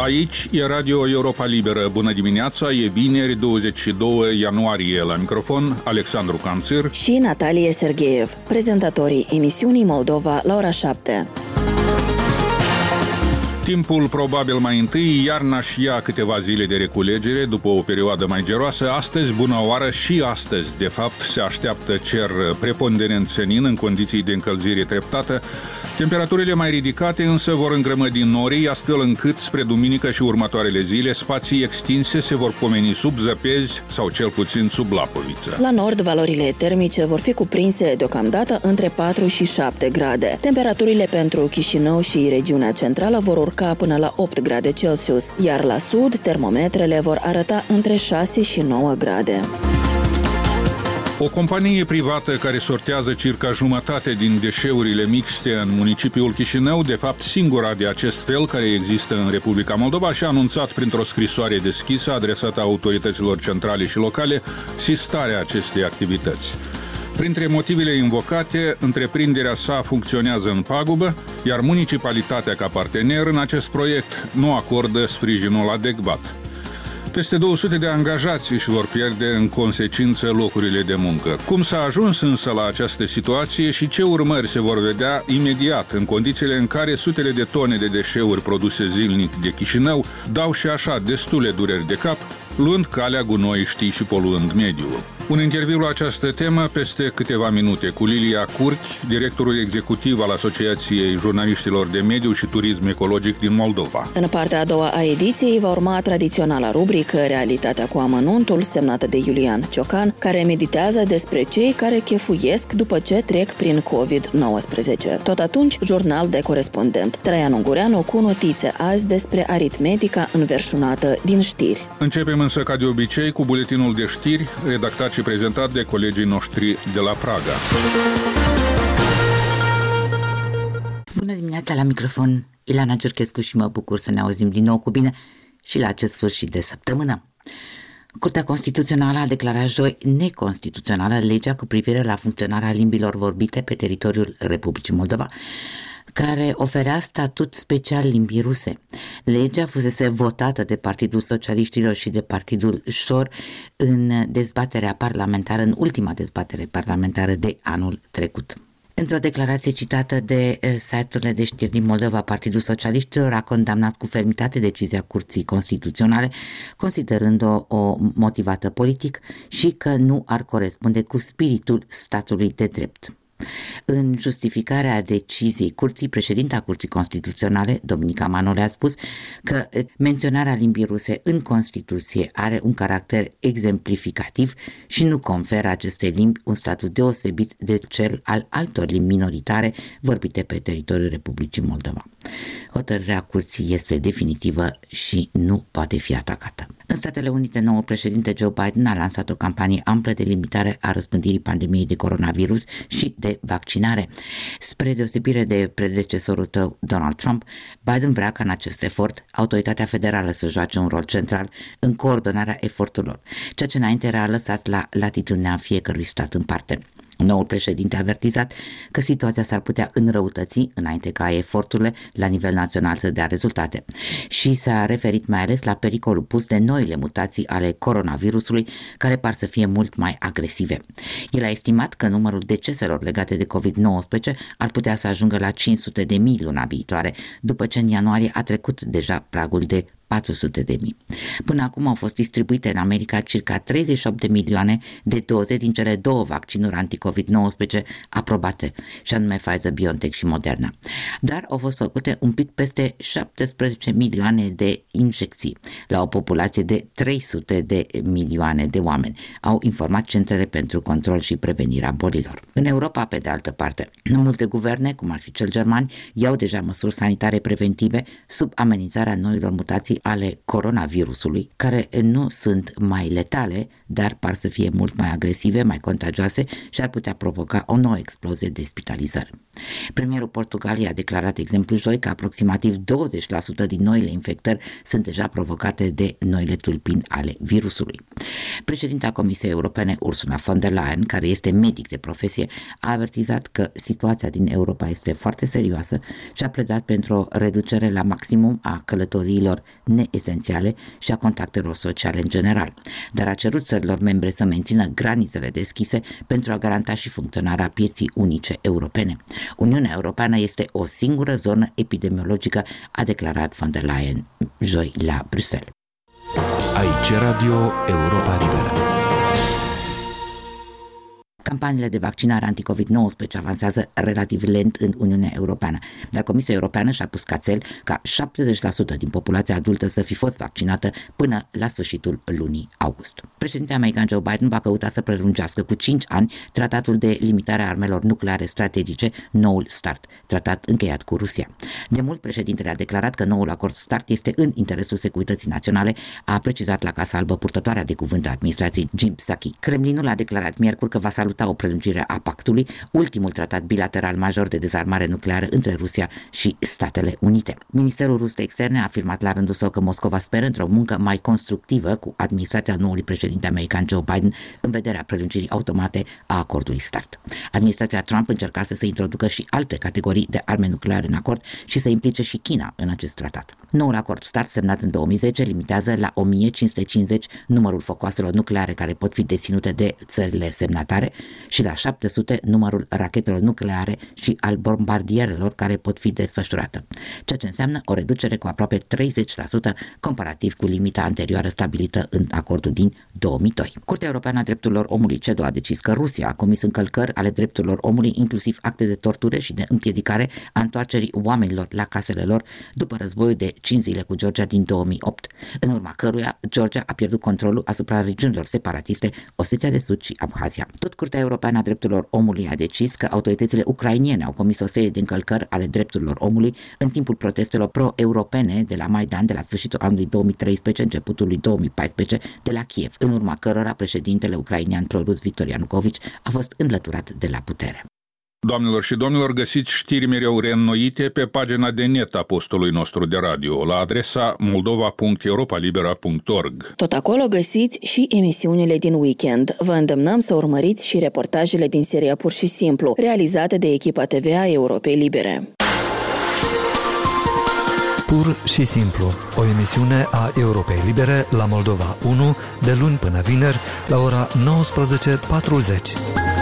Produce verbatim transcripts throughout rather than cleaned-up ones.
Aici e Radio Europa Liberă. Bună dimineața, e vineri, douăzeci și doi ianuarie. La microfon, Alexandru Canțir și Natalie Sergeev, prezentatorii emisiunii Moldova la ora șapte. Timpul probabil mai întâi, iarna și ia câteva zile de reculegere după o perioadă mai geroasă. Astăzi, bună oară, și astăzi, de fapt, se așteaptă cer preponderent senin în condiții de încălzire treptată. Temperaturile mai ridicate însă vor îngrămădi norii, astfel încât spre duminică și următoarele zile spații extinse se vor pomeni sub zăpezi sau cel puțin sub lapoviță. La nord, valorile termice vor fi cuprinse deocamdată între patru și șapte grade. Temperaturile pentru Chișinău și regiunea centrală vor urca până la opt grade Celsius, iar la sud termometrele vor arăta între șase și nouă grade. O companie privată care sortează circa jumătate din deșeurile mixte în municipiul Chișinău, de fapt singura de acest fel care există în Republica Moldova, și-a anunțat printr-o scrisoare deschisă adresată autorităților centrale și locale sistarea acestei activități. Printre motivele invocate, întreprinderea sa funcționează în pagubă, iar municipalitatea ca partener în acest proiect nu acordă sprijinul adecvat. Peste două sute de angajați își vor pierde în consecință locurile de muncă. Cum s-a ajuns însă la această situație și ce urmări se vor vedea imediat în condițiile în care sutele de tone de deșeuri produse zilnic de Chișinău dau și așa destule dureri de cap, luând calea gunoiștii și poluând mediul. Un interviu la această temă peste câteva minute cu Lilia Curchi, directorul executiv al Asociației Jurnaliștilor de Mediu și Turism Ecologic din Moldova. În partea a doua a ediției va urma tradiționala rubrică Realitatea cu amănuntul, semnată de Iulian Ciocan, care meditează despre cei care chefuiesc după ce trec prin covid nouăsprezece. Tot atunci, jurnal de corespondent Traian Ungureanu cu notițe azi despre aritmetica înverșunată din știri. Începem însă ca de obicei cu buletinul de știri redactat și prezentat de colegii noștri de la Praga. Bună dimineața, la microfon Ilana Giurchescu și mă bucur să ne auzim din nou cu bine și la acest sfârșit de săptămână. Curtea Constituțională a declarat joi neconstituțională legea cu privire la funcționarea limbilor vorbite pe teritoriul Republicii Moldova, care oferea statut special limbii ruse. Legea fusese votată de Partidul Socialiștilor și de Partidul Șor în dezbaterea parlamentară, în ultima dezbatere parlamentară de anul trecut. Într-o declarație citată de site-urile de știri din Moldova, Partidul Socialiștilor a condamnat cu fermitate decizia Curții Constituționale, considerând-o o motivată politic și că nu ar corespunde cu spiritul statului de drept. În justificarea deciziei Curții, președinta Curții Constituționale, Dominica Manole, a spus că menționarea limbii ruse în Constituție are un caracter exemplificativ și nu conferă acestei limbi un statut deosebit de cel al altor limbi minoritare vorbite pe teritoriul Republicii Moldova. Hotărârea Curții este definitivă și nu poate fi atacată. În Statele Unite, noul președinte Joe Biden a lansat o campanie amplă de limitare a răspândirii pandemiei de coronavirus și de vaccinare. Spre deosebire de predecesorul tău, Donald Trump, Biden vrea ca în acest efort autoritatea federală să joace un rol central în coordonarea eforturilor, ceea ce înainte era lăsat la latitudinea fiecărui stat în parte. Noul președinte a avertizat că situația s-ar putea înrăutăți înainte ca eforturile la nivel național să dea rezultate și s-a referit mai ales la pericolul pus de noile mutații ale coronavirusului, care par să fie mult mai agresive. El a estimat că numărul deceselor legate de covid nouăsprezece ar putea să ajungă la cinci sute de mii luna viitoare, după ce în ianuarie a trecut deja pragul de patru sute de mii. Până acum au fost distribuite în America circa treizeci și opt de milioane de doze din cele două vaccinuri anti-covid nouăsprezece aprobate, și anume Pfizer-BioNTech și Moderna. Dar au fost făcute un pic peste șaptesprezece milioane de injecții la o populație de trei sute de milioane de oameni, au informat centrele pentru control și prevenirea bolilor. În Europa, pe de altă parte, multe guverne, cum ar fi cel german, iau deja măsuri sanitare preventive sub amenințarea noilor mutații ale coronavirusului, care nu sunt mai letale, dar par să fie mult mai agresive, mai contagioase și ar putea provoca o nouă explozie de spitalizări. Premierul Portugaliei a declarat, de exemplu, joi că aproximativ douăzeci la sută din noile infectări sunt deja provocate de noile tulpini ale virusului. Președinta Comisiei Europene, Ursula von der Leyen, care este medic de profesie, a avertizat că situația din Europa este foarte serioasă și a pledat pentru o reducere la maximum a călătoriilor neesențiale și a contactelor sociale în general, dar a cerut țărilor membre să mențină granițele deschise pentru a garanta și funcționarea pieții unice europene. Uniunea Europeană este o singură zonă epidemiologică, a declarat von der Leyen joi la Bruxelles. Aici Radio Europa Liberă. Campaniile de vaccinare anti-covid nouăsprezece avansează relativ lent în Uniunea Europeană, dar Comisia Europeană și-a pus ca țel ca șaptezeci la sută din populația adultă să fi fost vaccinată până la sfârșitul lunii august. Președintele american Joe Biden va căuta să prelungească cu cinci ani tratatul de limitare a armelor nucleare strategice, noul START, tratat încheiat cu Rusia. De mult, președintele a declarat că noul acord START este în interesul securității naționale, a precizat la Casa Albă purtătoarea de cuvânt a administrației Jen Psaki. Kremlinul a declarat miercuri că va saluta o prelungire a pactului, ultimul tratat bilateral major de dezarmare nucleară între Rusia și Statele Unite. Ministerul rus de externe a afirmat la rândul său că Moscova speră într-o muncă mai constructivă cu administrația noului președinte american Joe Biden în vederea prelungirii automate a acordului START. Administrația Trump încercase să introducă și alte categorii de arme nucleare în acord și să implice și China în acest tratat. Noul acord START, semnat în două mii zece, limitează la o mie cinci sute cincizeci numărul focoaselor nucleare care pot fi deținute de țările semnatare și la șapte sute numărul rachetelor nucleare și al bombardierelor care pot fi desfășurate, ceea ce înseamnă o reducere cu aproape treizeci la sută comparativ cu limita anterioară stabilită în acordul din două mii doi. Curtea Europeană a Drepturilor Omului C E D O a decis că Rusia a comis încălcări ale drepturilor omului, inclusiv acte de tortură și de împiedicare a întoarcerii oamenilor la casele lor după războiul de cinci zile cu Georgia din două mii opt, în urma căruia Georgia a pierdut controlul asupra regiunilor separatiste Osetia de Sud și Abhazia. Tot Curtea Europeană a Drepturilor Omului a decis că autoritățile ucrainene au comis o serie de încălcări ale drepturilor omului în timpul protestelor pro-europene de la Maidan de la sfârșitul anului două mii treisprezece, începutul lui două mii paisprezece, de la Kiev, în urma cărora președintele ucrainean pro-rus Viktor Ianukovici a fost înlăturat de la putere. Doamnelor și domnilor, găsiți știri mereu reînnoite pe pagina de net a postului nostru de radio, la adresa moldova punct europa libera punct org. Tot acolo găsiți și emisiunile din weekend. Vă îndemnăm să urmăriți și reportajele din seria Pur și Simplu, realizate de echipa T V A Europei Libere. Pur și Simplu, o emisiune a Europei Libere la Moldova unu, de luni până vineri, la ora nouăsprezece patruzeci.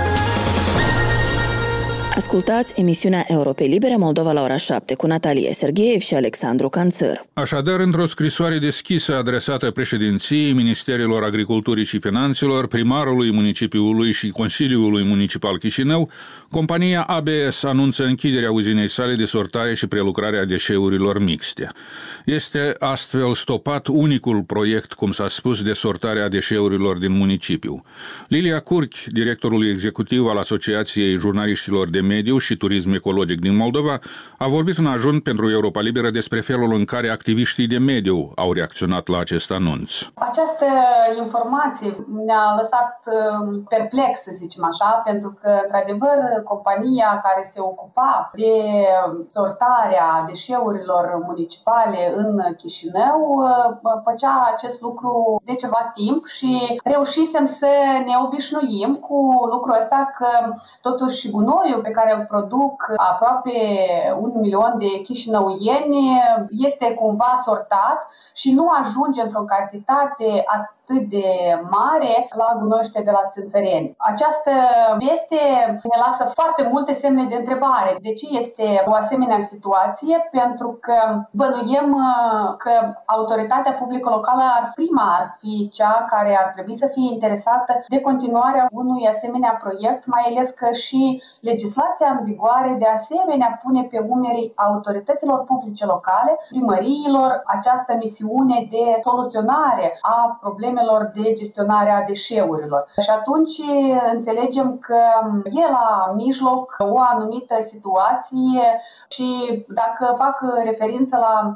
Ascultați emisiunea Europei Libere Moldova la ora șapte cu Natalia Sergeev și Alexandru Canțăr. Așadar, într-o scrisoare deschisă adresată președinției, Ministerilor Agriculturii și Finanțelor, primarului municipiului și Consiliului Municipal Chișinău, compania A B S anunță închiderea uzinei sale de sortare și prelucrare a deșeurilor mixte. Este astfel stopat unicul proiect, cum s-a spus, de sortare a deșeurilor din municipiu. Lilia Curchi, directorul executiv al Asociației Jurnaliștilor de Mediu și Turism Ecologic din Moldova, a vorbit în ajun pentru Europa Liberă despre felul în care activiștii de mediu au reacționat la acest anunț. Această informație ne-a lăsat perplex, să zicem așa, pentru că, într-adevăr, compania care se ocupa de sortarea deșeurilor municipale în Chișinău făcea acest lucru de ceva timp și reușisem să ne obișnuim cu lucrul ăsta, că totuși gunoiul pe care îl produc aproape un milion de chișinăuieni este cumva sortat și nu ajunge într-o cantitate atât de mare la gunoiște de la țânțăreni. Această veste ne lasă foarte multe semne de întrebare. De ce este o asemenea situație? Pentru că bănuiem că autoritatea publică locală ar prima ar fi cea care ar trebui să fie interesată de continuarea unui asemenea proiect, mai ales că și legislația în vigoare de asemenea pune pe umerii autorităților publice locale, primăriilor, această misiune de soluționare a problemelor de gestionare a deșeurilor. Și atunci înțelegem că e la mijloc o anumită situație și dacă fac referință la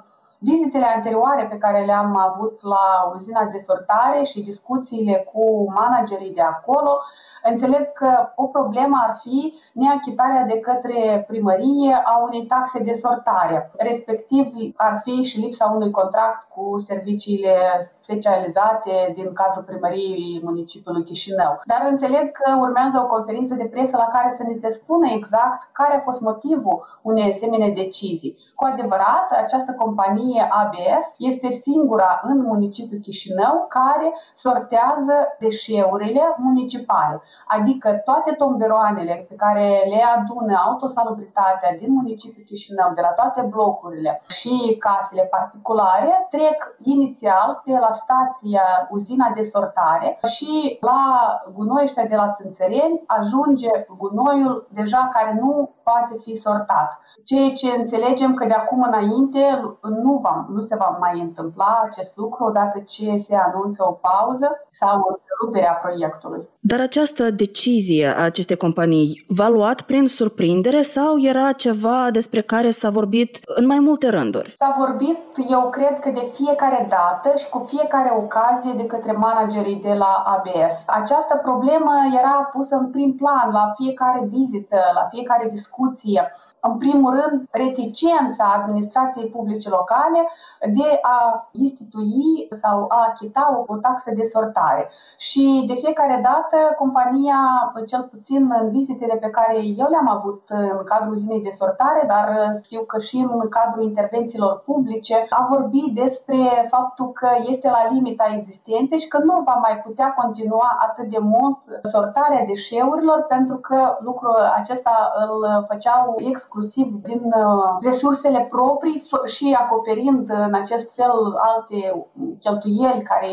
vizitele anterioare pe care le-am avut la uzina de sortare și discuțiile cu managerii de acolo, înțeleg că o problemă ar fi neachitarea de către primărie a unei taxe de sortare. Respectiv ar fi și lipsa unui contract cu serviciile specializate din cadrul primăriei municipiului Chișinău. Dar înțeleg că urmează o conferință de presă la care să ni se spună exact care a fost motivul unei asemenea decizii. Cu adevărat, această companie A B S este singura în municipiul Chișinău care sortează deșeurile municipale, adică toate tomberoanele pe care le adună autosalubritatea din municipiul Chișinău, de la toate blocurile și casele particulare, trec inițial pe la stația uzina de sortare și la gunoiul ăștia de la Țânțăreni ajunge gunoiul deja care nu poate fi sortat. Ceea ce înțelegem că de acum înainte nu, va, nu se va mai întâmpla acest lucru odată ce se anunță o pauză sau o întrerupere a proiectului. Dar această decizie a acestei companii v-a luat prin surprindere sau era ceva despre care s-a vorbit în mai multe rânduri? S-a vorbit, eu cred că de fiecare dată și cu fiecare ocazie de către managerii de la A B S. Această problemă era pusă în prim plan la fiecare vizită, la fiecare discuție. În primul rând, reticența administrației publice locale de a institui sau a achita o, o taxă de sortare. Și de fiecare dată, compania, cel puțin în vizitele pe care eu le-am avut în cadrul uzinei de sortare, dar știu că și în cadrul intervențiilor publice, a vorbit despre faptul că este la limita existenței și că nu va mai putea continua atât de mult sortarea deșeurilor, pentru că lucrul acesta îl făceau exclusiv inclusiv din resursele proprii și acoperind în acest fel alte cheltuieli care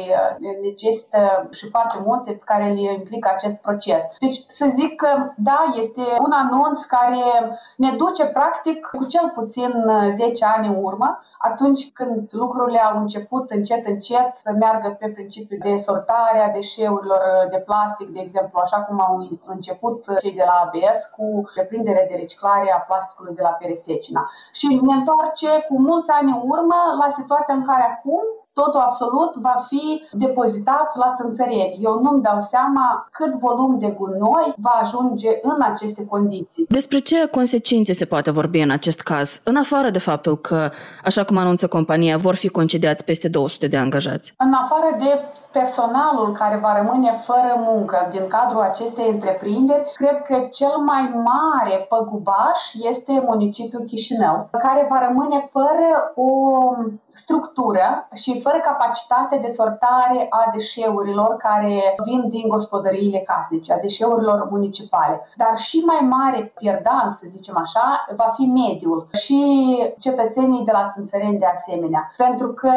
necesită și foarte multe pe care le implică acest proces. Deci să zic că da, este un anunț care ne duce practic cu cel puțin zece ani în urmă, atunci când lucrurile au început încet încet să meargă pe principiul de sortare a deșeurilor de plastic, de exemplu, așa cum au început cei de la A B S cu deprinderea de reciclare a plasticului de la Peresecina. Și ne întoarce cu mulți ani în urmă la situația în care acum totul absolut va fi depozitat la Țânțăreni. Eu nu-mi dau seama cât volum de gunoi va ajunge în aceste condiții. Despre ce consecințe se poate vorbi în acest caz, în afară de faptul că, așa cum anunță compania, vor fi concediați peste două sute de angajați? În afară de personalul care va rămâne fără muncă din cadrul acestei întreprinderi, cred că cel mai mare păgubaș este municipiul Chișinău, care va rămâne fără o structură și fără capacitate de sortare a deșeurilor care vin din gospodăriile casnice, a deșeurilor municipale. Dar și mai mare pierdant, să zicem așa, va fi mediul și cetățenii de la Țânțăreni de asemenea. Pentru că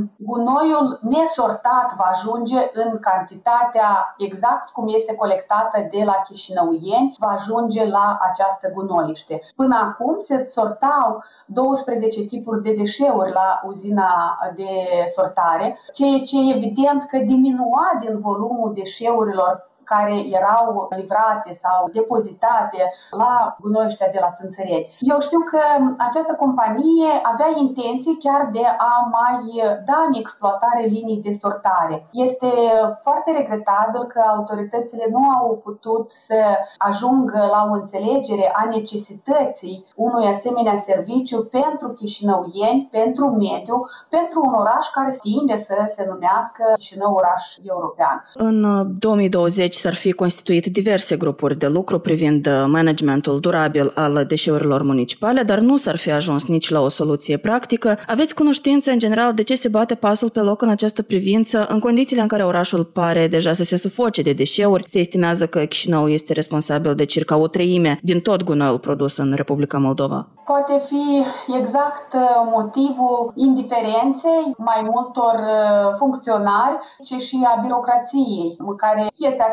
gunoiul nesortat va ajunge în cantitatea exact cum este colectată de la chișinăuieni, va ajunge la această gunoiște. Până acum se sortau douăsprezece tipuri de deșeuri la uzina de sortare, ceea ce evident că diminua din volumul deșeurilor care erau livrate sau depozitate la gunoiul ăștia de la Țânțăreni. Eu știu că această companie avea intenții chiar de a mai da în exploatare linii de sortare. Este foarte regretabil că autoritățile nu au putut să ajungă la o înțelegere a necesității unui asemenea serviciu pentru chișinăuieni, pentru mediu, pentru un oraș care tinde să se numească Chișinău oraș european. În două mii douăzeci s-ar fi constituit diverse grupuri de lucru privind managementul durabil al deșeurilor municipale, dar nu s-ar fi ajuns nici la o soluție practică. Aveți cunoștință în general de ce se bate pasul pe loc în această privință, în condițiile în care orașul pare deja să se sufoce de deșeuri? Se estimează că Chișinău este responsabil de circa o treime din tot gunoiul produs în Republica Moldova. Poate fi exact motivul indiferenței mai multor funcționari, ci și a birocrației, care este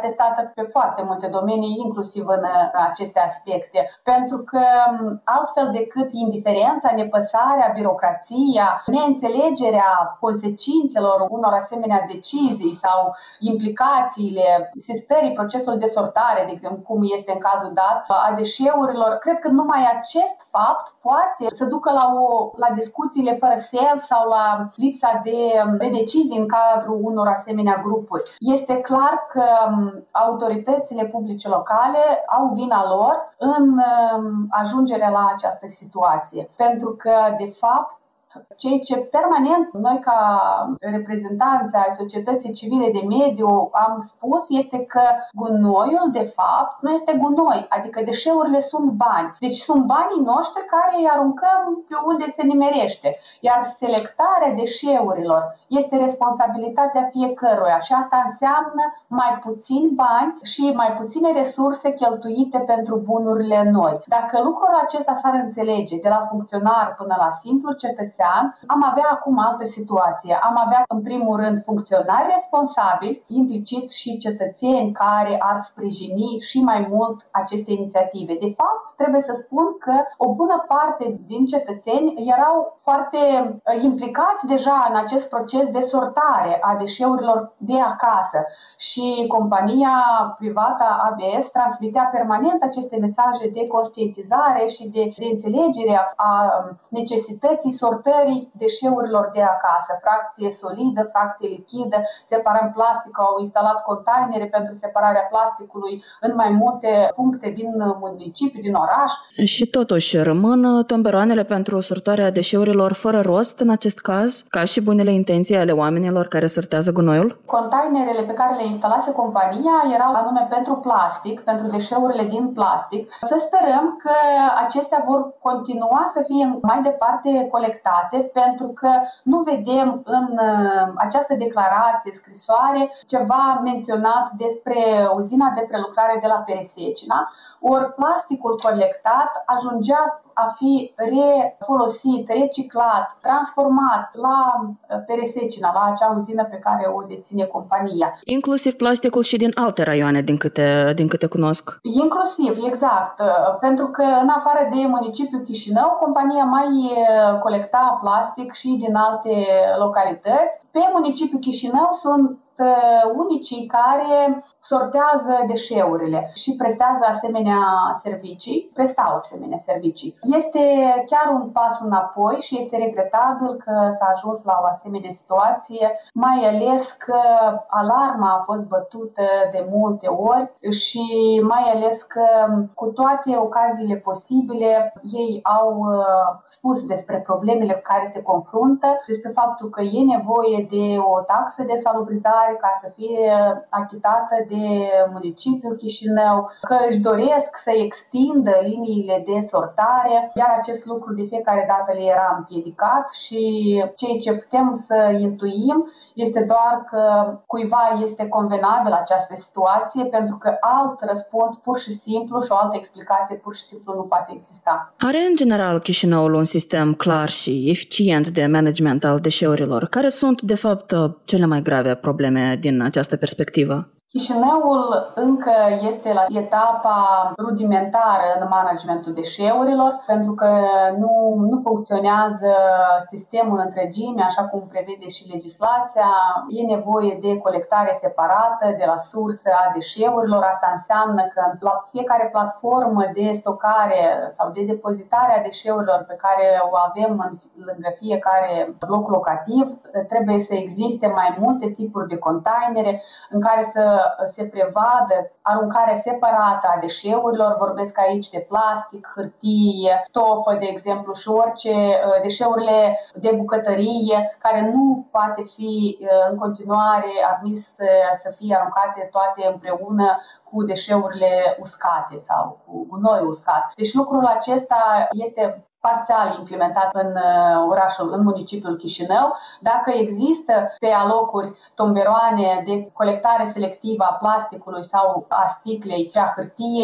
testată pe foarte multe domenii, inclusiv în aceste aspecte. Pentru că altfel decât indiferența, nepăsarea, birocrația, neînțelegerea consecințelor unor asemenea decizii sau implicațiile sistării procesului de sortare, de exemplu, cum este în cazul dat, a deșeurilor, cred că numai acest fapt poate să ducă la, o, la discuțiile fără sens sau la lipsa de, de decizii în cadrul unor asemenea grupuri. Este clar că autoritățile publice locale au vina lor în ajungerea la această situație. Pentru că, de fapt, ceea ce permanent noi ca reprezentanți ai societății civile de mediu am spus este că gunoiul de fapt nu este gunoi, adică deșeurile sunt bani. Deci sunt banii noștri care îi aruncăm pe unde se nimerește. Iar selectarea deșeurilor este responsabilitatea fiecăruia și asta înseamnă mai puțini bani și mai puține resurse cheltuite pentru bunurile noi. Dacă lucrul acesta s-ar înțelege de la funcționar până la simplu cetățean, am avea acum altă situație. Am avea în primul rând funcționari responsabili, implicit și cetățeni care ar sprijini și mai mult aceste inițiative. De fapt, trebuie să spun că o bună parte din cetățeni erau foarte implicați deja în acest proces de sortare a deșeurilor de acasă și compania privată A B S transmitea permanent aceste mesaje de conștientizare și de, de înțelegere a necesității sortării deșeurilor de acasă, fracție solidă, fracție lichidă, separăm plastic, au instalat containere pentru separarea plasticului în mai multe puncte din municipiu, din oraș. Și totuși rămân tomberoanele pentru sortarea deșeurilor fără rost în acest caz, ca și bunele intenții ale oamenilor care sortează gunoiul? Containerele pe care le instalase compania erau anume pentru plastic, pentru deșeurile din plastic. Să sperăm că acestea vor continua să fie mai departe colectate, pentru că nu vedem în această declarație, scrisoare, ceva menționat despre uzina de prelucrare de la Peresecina, ori plasticul colectat ajungea a fi refolosit, reciclat, transformat la Peresecina, la acea uzină pe care o deține compania. Inclusiv plasticul și din alte raioane, din câte, din câte cunosc. Inclusiv, exact. Pentru că în afară de municipiul Chișinău, compania mai colecta plastic și din alte localități. Pe municipiul Chișinău sunt unicii care sortează deșeurile și prestează asemenea servicii, prestau asemenea servicii. Este chiar un pas înapoi și este regretabil că s-a ajuns la o asemenea situație, mai ales că alarma a fost bătută de multe ori și mai ales că cu toate ocaziile posibile ei au spus despre problemele cu care se confruntă, despre faptul că e nevoie de o taxă de salubrizare ca să fie achitată de municipiul Chișinău, că își doresc să extindă liniile de sortare, iar acest lucru de fiecare dată le era împiedicat și ceea ce putem să intuim este doar că cuiva este convenabil această situație, pentru că alt răspuns pur și simplu și o altă explicație pur și simplu nu poate exista. Are în general Chișinăul un sistem clar și eficient de management al deșeurilor? Care sunt, de fapt, cele mai grave probleme din această perspectivă? Chișinăul încă este la etapa rudimentară în managementul deșeurilor, pentru că nu, nu funcționează sistemul în întregime, așa cum prevede și legislația. E nevoie de colectare separată de la sursă a deșeurilor. Asta înseamnă că la fiecare platformă de stocare sau de depozitare a deșeurilor pe care o avem în, lângă fiecare bloc locativ, trebuie să existe mai multe tipuri de containere în care să se prevadă aruncarea separată a deșeurilor, vorbesc aici de plastic, hârtie, stofă, de exemplu, și orice deșeurile de bucătărie care nu poate fi în continuare admis să fie aruncate toate împreună cu deșeurile uscate sau cu gunoiul uscat. Deci lucrul acesta este parțial implementat în orașul, în municipiul Chișinău. Dacă există pe alocuri tomberoane de colectare selectivă a plasticului sau a sticlei și a hârtiei,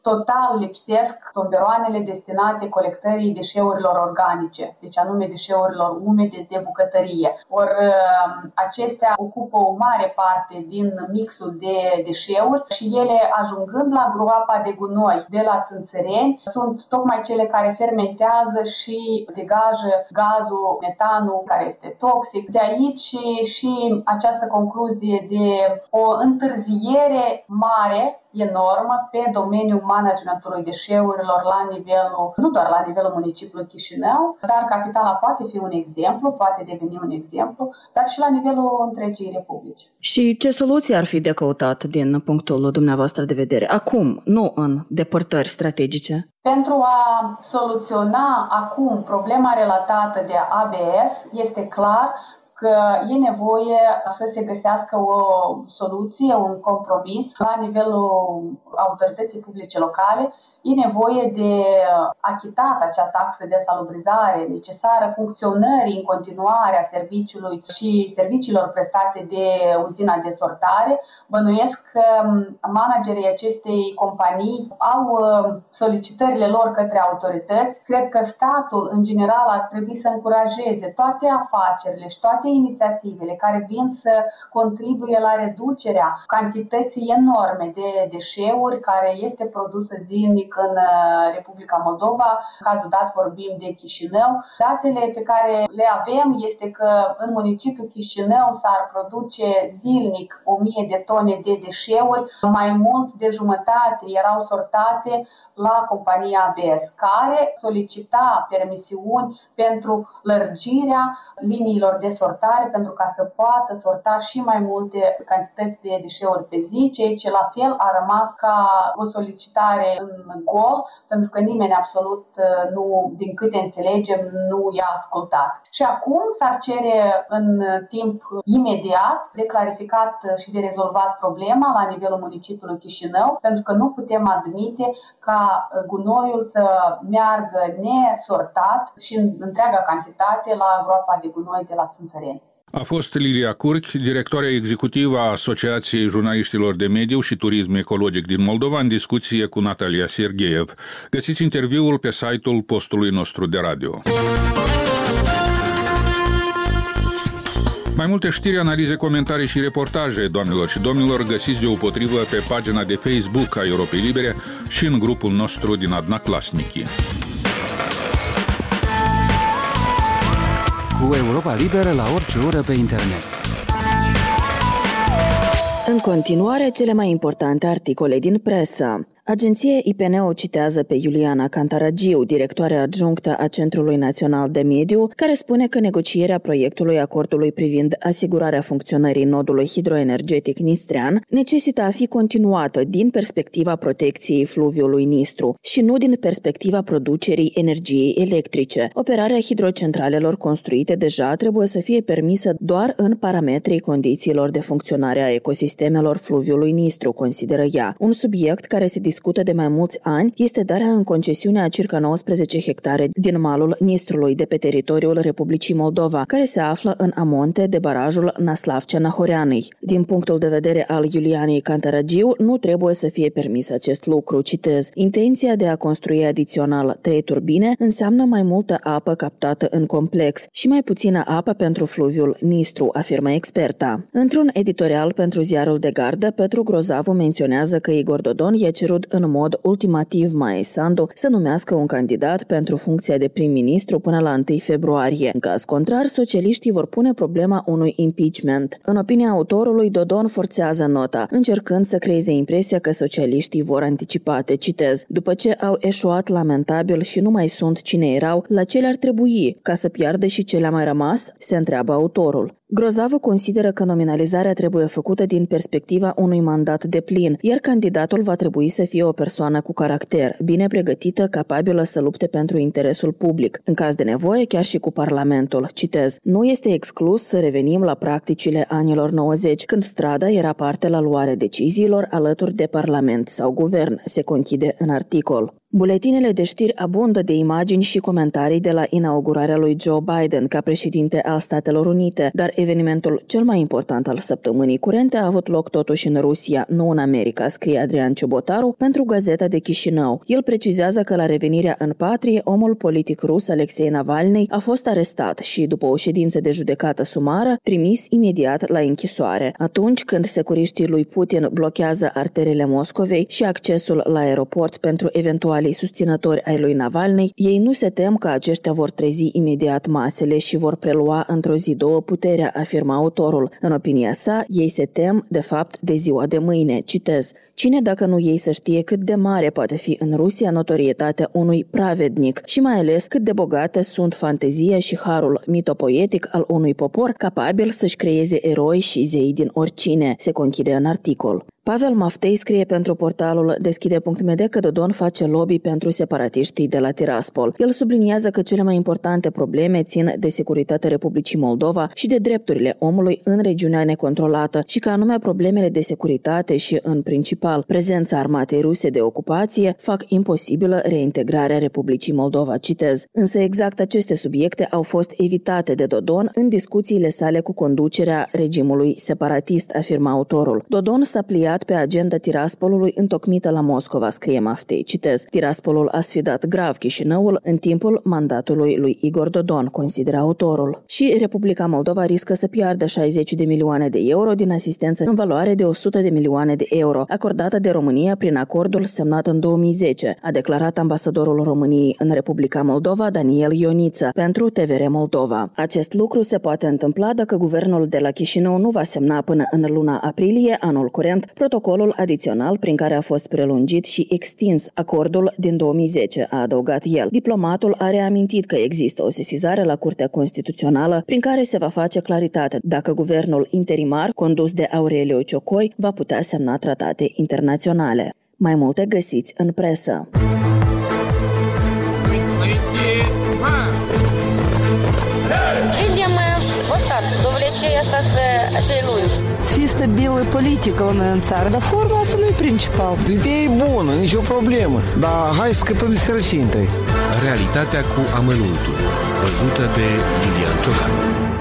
total lipsesc tomberoanele destinate colectării deșeurilor organice, deci anume deșeurilor umede de bucătărie. Ori acestea ocupă o mare parte din mixul de deșeuri și ele, ajungând la groapa de gunoi de la Țânțăreni, sunt tocmai cele care fermentează și degajă gazul metanul, care este toxic. De aici și această concluzie de o întârziere mare, enormă, pe domeniul managementului deșeurilor la nivelul, nu doar la nivelul municipiului Chișinău, dar capitala poate fi un exemplu, poate deveni un exemplu, dar și la nivelul întregii republici. Și ce soluții ar fi de căutat din punctul dumneavoastră de vedere? Acum, nu în depărtări strategice. Pentru a soluționa acum problema relatată de A B S, este clar că e nevoie să se găsească o soluție, un compromis la nivelul autorității publice locale. E nevoie de achitat acea taxă de salubrizare necesară funcționării în continuare a serviciului și serviciilor prestate de uzina de sortare. Bănuiesc că managerii acestei companii au solicitările lor către autorități. Cred că statul, în general, ar trebui să încurajeze toate afacerile și toate inițiativele care vin să contribuie la reducerea cantității enorme de deșeuri care este produsă zilnic în Republica Moldova. În cazul dat vorbim de Chișinău. Datele pe care le avem este că în municipiul Chișinău s-ar produce zilnic o mie de tone de deșeuri, mai mult de jumătate erau sortate la compania A B S, care solicita permisiuni pentru lărgirea liniilor de sortare, pentru ca să poată sorta și mai multe cantități de deșeuri pe zi, ceea ce la fel a rămas ca o solicitare în gol, pentru că nimeni absolut nu, din câte înțelegem, nu i-a ascultat. Și acum s-ar cere în timp imediat de clarificat și de rezolvat problema la nivelul municipiului Chișinău, pentru că nu putem admite ca gunoiul să meargă nesortat și în întreaga cantitate la groapa de gunoi de la Țânțăreni. A fost Lilia Curchi, directoarea executivă a Asociației Jurnaliștilor de Mediu și Turism Ecologic din Moldova, în discuție cu Natalia Sergeev. Găsiți interviul pe site-ul postului nostru de radio. Mai multe știri, analize, comentarii și reportaje, doamnelor și domnilor, găsiți deopotrivă pe pagina de Facebook a Europei Libere și în grupul nostru din Adnaclasnici. Cu Europa Liberă la orice oră pe internet. În continuare, cele mai importante articole din presă. Agenția I P N o citează pe Iuliana Cantaragiu, directoare adjunctă a Centrului Național de Mediu, care spune că negocierea proiectului acordului privind asigurarea funcționării nodului hidroenergetic Nistrean necesită a fi continuată din perspectiva protecției fluviului Nistru și nu din perspectiva producerii energiei electrice. Operarea hidrocentralelor construite deja trebuie să fie permisă doar în parametrii condițiilor de funcționare a ecosistemelor fluviului Nistru, consideră ea. Un subiect care se discută de mai mulți ani este darea în concesiune a circa nouăsprezece hectare din malul Nistrului de pe teritoriul Republicii Moldova, care se află în amonte de barajul Naslavcea-Nahoreanei. Din punctul de vedere al Iulianei Cantaragiu, nu trebuie să fie permis acest lucru, citez. Intenția de a construi adițional trei turbine înseamnă mai multă apă captată în complex și mai puțină apă pentru fluviul Nistru, afirmă experta. Într-un editorial pentru ziarul de gardă, Petru Grozavu menționează că Igor Dodon i-a cerut în mod ultimativ Maia Sandu să numească un candidat pentru funcția de prim-ministru până la întâi februarie. În caz contrar, socialiștii vor pune problema unui impeachment. În opinia autorului, Dodon forțează nota, încercând să creeze impresia că socialiștii vor anticipate, citez, după ce au eșuat lamentabil și nu mai sunt cine erau, la ce le-ar trebui, ca să piardă și ce le-a mai rămas, se întreabă autorul. Grozavu consideră că nominalizarea trebuie făcută din perspectiva unui mandat deplin, iar candidatul va trebui să fie o persoană cu caracter, bine pregătită, capabilă să lupte pentru interesul public, în caz de nevoie chiar și cu Parlamentul. Citez, nu este exclus să revenim la practicile anilor nouăzeci, când strada era parte la luarea deciziilor alături de Parlament sau Guvern, se conchide în articol. Buletinele de știri abundă de imagini și comentarii de la inaugurarea lui Joe Biden ca președinte al Statelor Unite, dar evenimentul cel mai important al săptămânii curente a avut loc totuși în Rusia, nu în America, scrie Adrian Ciubotaru pentru Gazeta de Chișinău. El precizează că la revenirea în patrie, omul politic rus Alexei Navalny a fost arestat și, după o ședință de judecată sumară, trimis imediat la închisoare. Atunci când securiștii lui Putin blochează arterele Moscovei și accesul la aeroport pentru eventuali susținători ai lui Navalny, ei nu se tem că aceștia vor trezi imediat masele și vor prelua într-o zi două puterea, afirma autorul. În opinia sa, ei se tem, de fapt, de ziua de mâine. Citez: cine dacă nu ei să știe cât de mare poate fi în Rusia notorietatea unui pravednic și mai ales cât de bogate sunt fantezia și harul mitopoetic al unui popor capabil să-și creeze eroi și zei din oricine, se conchide în articol. Pavel Maftei scrie pentru portalul deschide punct m d că Dodon face lobby pentru separatiștii de la Tiraspol. El subliniază că cele mai importante probleme țin de securitatea Republicii Moldova și de drepturile omului în regiunea necontrolată și că anume problemele de securitate și, în principal, prezența armatei ruse de ocupație fac imposibilă reintegrarea Republicii Moldova. Citez: însă exact aceste subiecte au fost evitate de Dodon în discuțiile sale cu conducerea regimului separatist, afirma autorul. Dodon s-a pliat pe agenda Tiraspolului întocmită la Moscova, scrie Maftei. Citez: Tiraspolul a sfidat grav Chișinăul în timpul mandatului lui Igor Dodon, consideră autorul. Și Republica Moldova riscă să piardă șaizeci de milioane de euro din asistență în valoare de o sută de milioane de euro, acordată de România prin acordul semnat în două mii zece, a declarat ambasadorul României în Republica Moldova, Daniel Ioniță, pentru T V R Moldova. Acest lucru se poate întâmpla dacă guvernul de la Chișinău nu va semna până în luna aprilie anul curent protocolul adițional prin care a fost prelungit și extins acordul din două mii zece, a adăugat el. Diplomatul a reamintit că există o sesizare la Curtea Constituțională prin care se va face claritate dacă guvernul interimar, condus de Aureliu Ciocoi, va putea semna tratate internaționale. Mai multe găsiți în presă. Asta acei lungi. Să fie stabilă politică la noi în țară, dar forma asta nu e principal. Ideea e bună, nicio problemă, dar hai să scăpăm de sărăcie întâi. Realitatea cu amănuntul, văzută de Iulian Ciocan.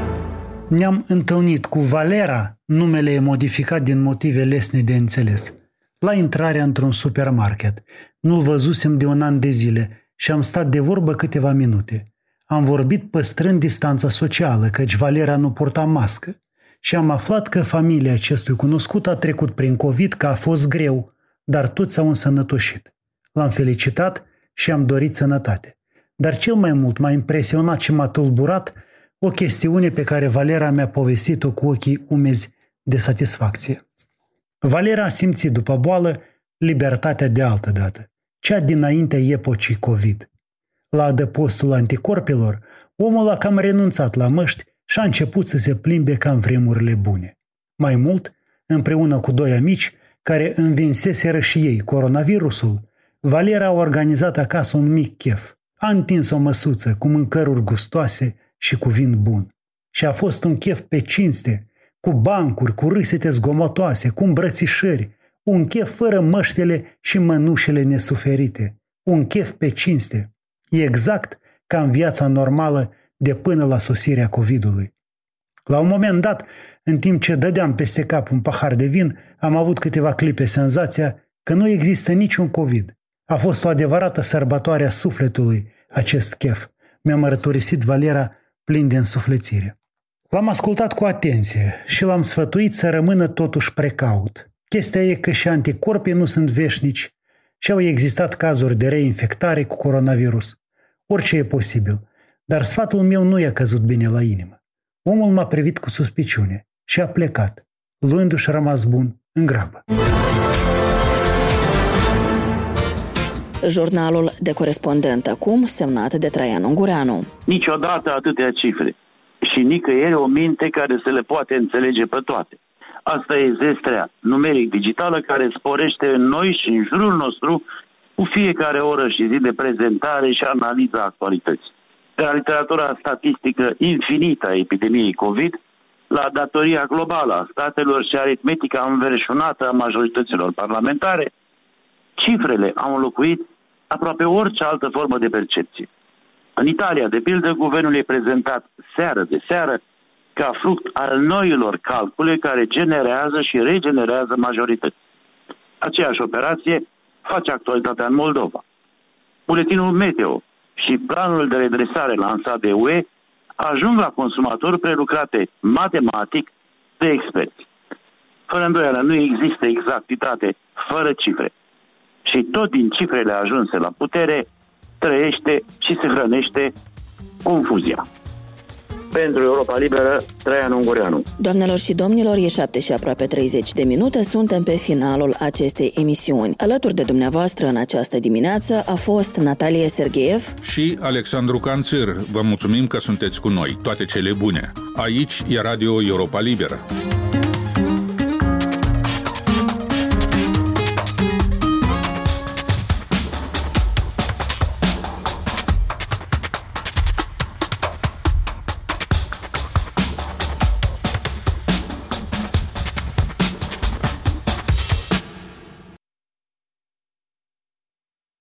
Ne-am întâlnit cu Valera, numele e modificat din motive lesne de înțeles, la intrarea într-un supermarket. Nu-l văzusem de un an de zile și am stat de vorbă câteva minute. Am vorbit păstrând distanța socială, căci Valera nu purta mască și am aflat că familia acestui cunoscut a trecut prin COVID, că a fost greu, dar toți s-au însănătoșit. L-am felicitat și am dorit sănătate. Dar cel mai mult m-a impresionat și m-a tulburat o chestiune pe care Valera mi-a povestit-o cu ochii umezi de satisfacție. Valera a simțit după boală libertatea de altă dată, cea dinaintea epocii COVID. La adăpostul anticorpilor, omul a cam renunțat la măști și a început să se plimbe ca în vremurile bune. Mai mult, împreună cu doi amici, care învinseseră și ei coronavirusul, Valera a organizat acasă un mic chef. A întins o măsuță cu mâncăruri gustoase și cu vin bun. Și a fost un chef pe cinste, cu bancuri, cu râsete zgomotoase, cu îmbrățișări, un chef fără măștele și mănușele nesuferite, un chef pe cinste. E exact ca în viața normală de până la sosirea COVID-ului. La un moment dat, în timp ce dădeam peste cap un pahar de vin, am avut câteva clipe senzația că nu există niciun COVID. A fost o adevărată sărbătoare a sufletului acest chef, mi-a mărturisit Valera plin de însuflețire. L-am ascultat cu atenție și l-am sfătuit să rămână totuși precaut. Chestia e că și anticorpii nu sunt veșnici și au existat cazuri de reinfectare cu coronavirus. Orice e posibil, dar sfatul meu nu i-a căzut bine la inimă. Omul m-a privit cu suspiciune și a plecat, luându-și rămas bun în grabă. Jurnalul de corespondent acum, semnat de Traian Ungureanu. Niciodată atâtea cifre și nicăieri o minte care se le poate înțelege pe toate. Asta e zestrea numeric digitală care sporește în noi și în jurul nostru cu fiecare oră și zi de prezentare și analiza actualității. De la literatura statistică infinită a epidemiei COVID, la datoria globală a statelor și aritmetica înverșunată a majorităților parlamentare, cifrele au înlocuit aproape orice altă formă de percepție. În Italia, de pildă, guvernul e prezentat seară de seară ca fruct al noilor calcule care generează și regenerează majorități. Aceeași operație face actualitatea în Moldova. Buletinul Meteo și planul de redresare lansat de U E ajung la consumatori prelucrate matematic de experți. Fără îndoială, nu există exactitate fără cifre. Și tot din cifrele ajunse la putere trăiește și se hrănește confuzia. Pentru Europa Liberă, Traian Ungureanu. Doamnelor și domnilor, e șapte și aproape treizeci de minute, suntem pe finalul acestei emisiuni. Alături de dumneavoastră în această dimineață a fost Natalie Sergeev și Alexandru Canțir. Vă mulțumim că sunteți cu noi. Toate cele bune. Aici e Radio Europa Liberă.